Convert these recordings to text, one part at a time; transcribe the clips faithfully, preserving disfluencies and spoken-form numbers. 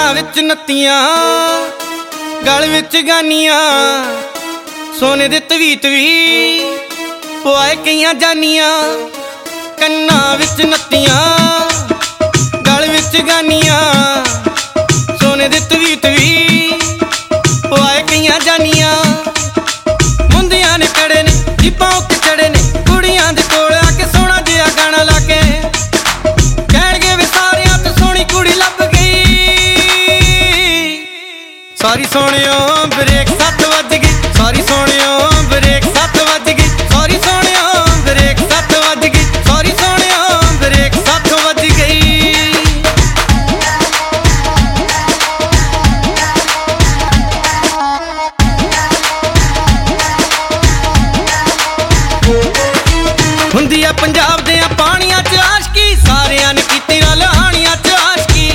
विच नत्तियां गल विच गानियां सोने दे तवीत भी पुआए कईयां जानियां। कन्ना विच नत्तियां गल विच गानियां सोने दे तवीत भी पुआए कईयां जानियां। मुंदियां ने कड़े ने जीपां उत्ते चढ़े ने कुड़ियां दे कोल आके सोहना जिहा गाना ला के कहणगे वे सारियां तो सोहनी कुड़ी लभ गई। सारी सोहणियो ब्रेक सत्त वज गई, सारी सोहणियो ब्रेक सत्त वज गई, सारी सोहणियो ब्रेक सत्त वज गई, सारी सोहणियो ब्रेक सत्त वज गई। हुंदी आ पंजाब दे पानियां च आशकी सारियां ने कीती रल हानियां च आशकी।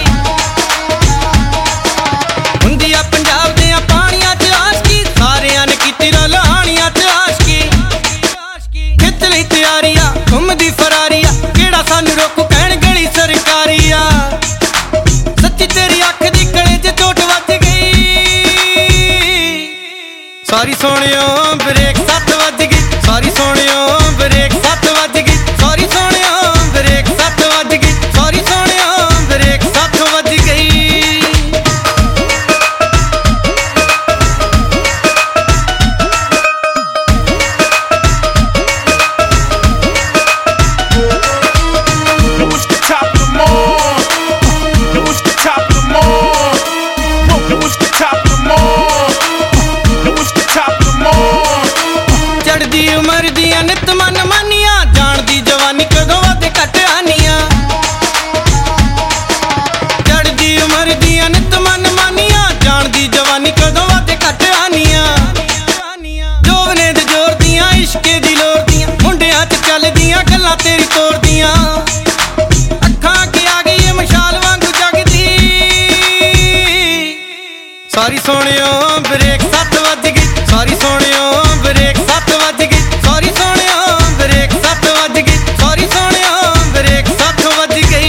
हुंदी आ पंजाब दे पानियां च आशकी सारियां ने कीती रल हानियां च आशकी। खिच लई तैयारियां घुमदी फरारिया केड़ा सानू रोकू कहण गली सरकारी आ। सच्ची तेरी अख दी गले च चोट वज गई। सारी सोहणियो ब्रेक सत्त वज गई, सारी सोहणियो ब्रेक सत्त वज गई, सारी सोहणियो ब्रेक सत्त वज गई, सारी सोहणियो ब्रेक सत्त वज गई। चढ़दी उमर दियां नित मन मानियां जानदी जवानी कदों वध घट आनियां। चढ़दी उमर दियां नित मन मानियां जानदी जवानी कदों वध घट आनियां। जोवने दे जोर दियां इश्के दी लोर दियां मुंडियां च चलदियां गल्लां तेरी तोर दियां। अखां अगे आ गई ए मशाल वांगू जगदी। सारी सोहणियो ब्रेक सत्त वज गई, सारी सोहणियो ब्रेक सत्त वज गई, सारी सोहणियो ब्रेक सत्त वज गई, सारी सोहणियो ब्रेक सत्त वज गई।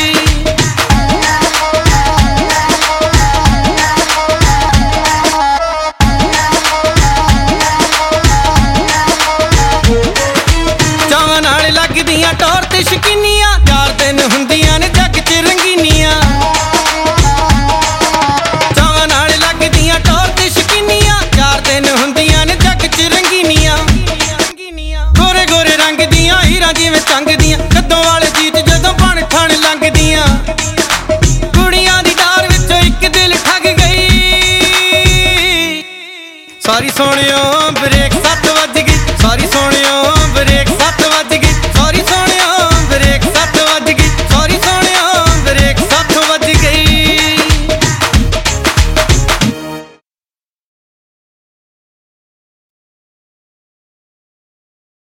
चावां नाल लगदियां टौर ते शकीनियां चार दिन हुंदियां ने जग च रंगीनियां। चावां नाल लगदियां टौर ते शकीनियां चार दिन हुंदियां ने जग च रंगीनियां। गोरे गोरे रंग दियां हीरां जिवें चंग दियां कद्दों वाले जीत जदों बण ठण लंघदियां। कुड़ियां दी डार विचों इक दिल ठग गई। सारी सोहणियो ब्रेक सत्त वज गई, सारी सोहणियो ब्रेक सत्त वज गई,